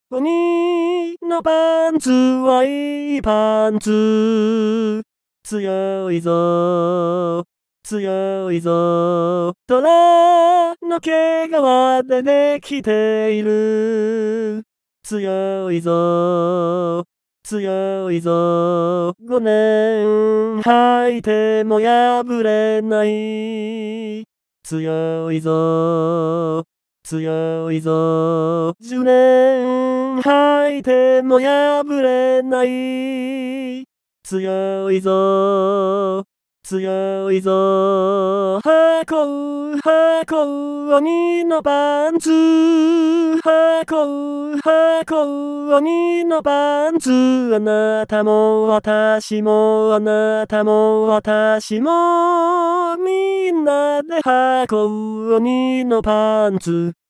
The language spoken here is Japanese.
鬼のパンツはいいパンツ。強いぞ、強いぞ。虎の毛皮でできている。強いぞ、強いぞ。5年履いても破れない。強いぞ、強いぞ。10年履いても破れない。強いぞ、強いぞ。箱う箱う鬼のパンツ。箱う箱う鬼のパンツ。あなたも私もあなたも私もみんなで箱う鬼のパンツ。